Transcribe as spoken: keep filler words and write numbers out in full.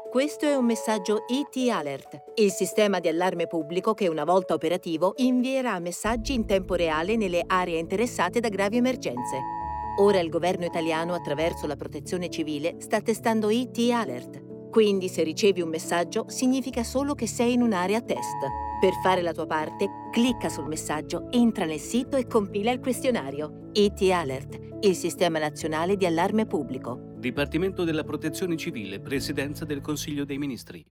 Questo è un messaggio I T Alert, il sistema di allarme pubblico che una volta operativo invierà messaggi in tempo reale nelle aree interessate da gravi emergenze. Ora il governo italiano, attraverso la Protezione Civile, sta testando I T Alert. Quindi se ricevi un messaggio significa solo che sei in un'area test. Per fare la tua parte, clicca sul messaggio, entra nel sito e compila il questionario. I T Alert, il sistema nazionale di allarme pubblico. Dipartimento della Protezione Civile, Presidenza del Consiglio dei Ministri.